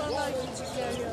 Vallahi küçük geliyor.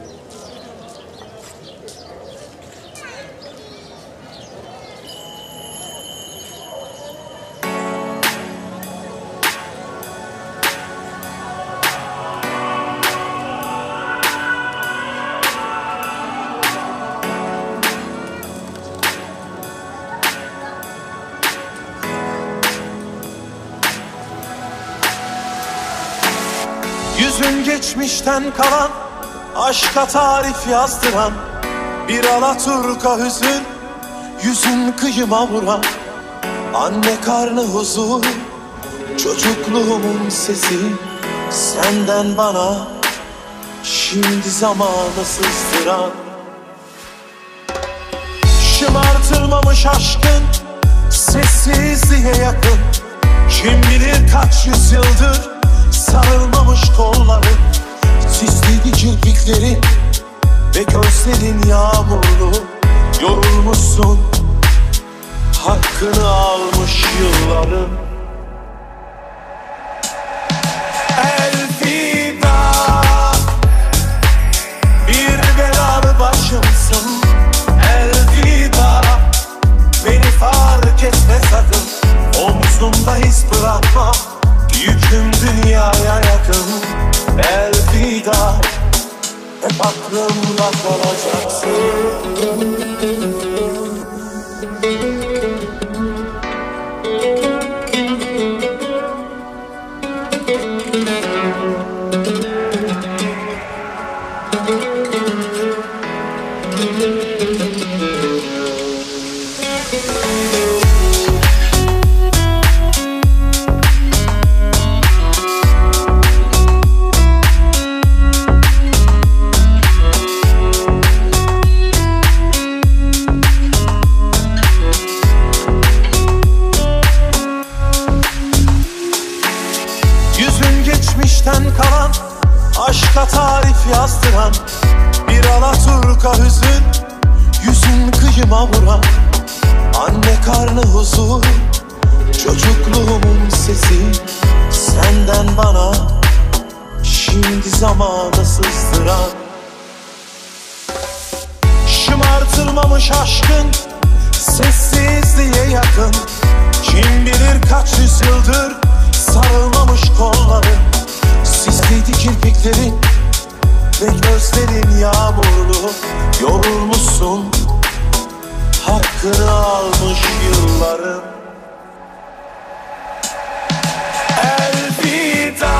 Yüzün geçmişten kalan, aşka tarif yazdıran bir alaturka hüzün, yüzün kıyıma vuran. Anne karnı huzur, çocukluğumun sesi, senden bana şimdi zamanı sızdıran. Şımartılmamış aşkın sessizliğe yakın, kim bilir kaç yüzyıldır sarılmamış kolların, sisliydi kirpiklerin ve gözlerin yağmurlu. Yorulmuşsun, hakkını almış yılların. Elvida, bir belalı başımsın. Elvida, beni fark etme sakın. Omzumda iz bırakma, yüküm dünyaya yakın. Elvida, hep aklımda kalacaksın. Geçmişten kalan, aşka tarif yazdıran bir alaturka hüzün, yüzün kıyıma vuran. Anne karnı huzur, çocukluğumun sesi, senden bana şimdi zamanı sızdıran. Şımartılmamış aşkın sessizliğe yakın, kim bilir kaç yüzyıldır sarılmamış kolların, sisliydi kirpiklerin ve gözlerin yağmurlu. Yorulmuşsun, hakkını almış yılların. Elvida,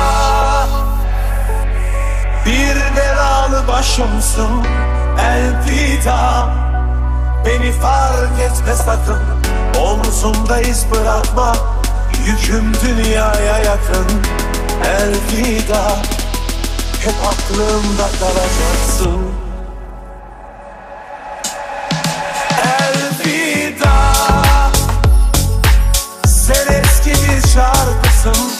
bir belalı başımsın. Elvida, beni fark etme sakın. Omzumda iz bırakma, yüküm dünyaya yakın. Elvida, hep aklımda kalacaksın. Elvida, sen eski bir şarkısın.